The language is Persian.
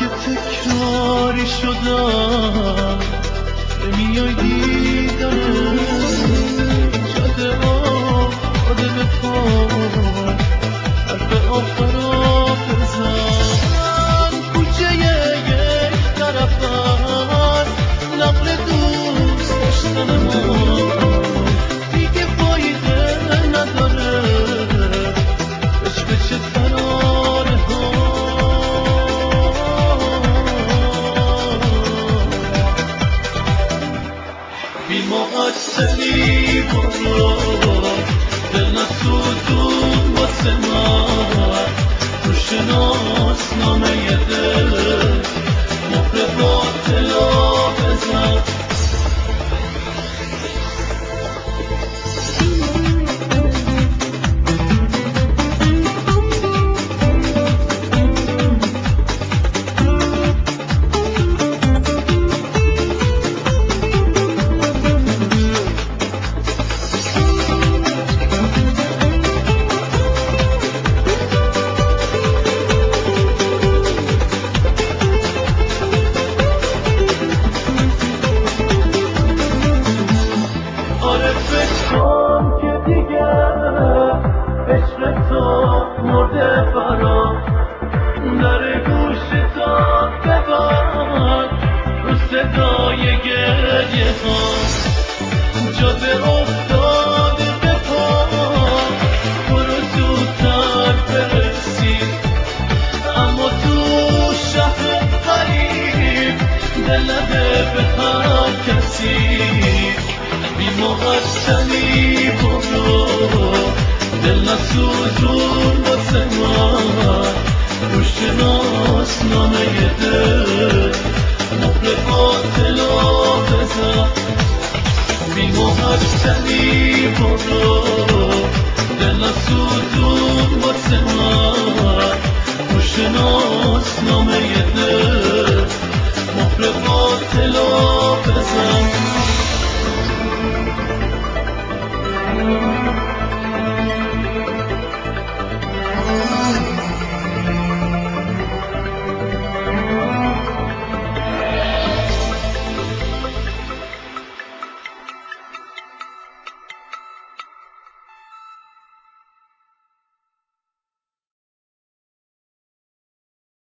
اگه تکراری شدم نمیای دیدنه جاده آماده به پای حرف آخرا بزن کوچه یک طرفن نقل دوست داشتن ما دیگه فایده نداره بچه ترانه ها بی معطلی برو دل نسوزون واسه من رو شناسنامه دل مهر باطلا بزن آره فکر کن که دیگه عشق تو مرده برام در گوشتا ببر رو صدای گریه ها جاده افتاده به پا برو زودتر برسید اما تو شهر غریب دل نده به هر کسی بی معطلی برو دل نسوزون واسه من رو شناسنامه دل مهر باطلا بزن بی معطلی برو دل نسوزون واسه من رو شناسنامه دل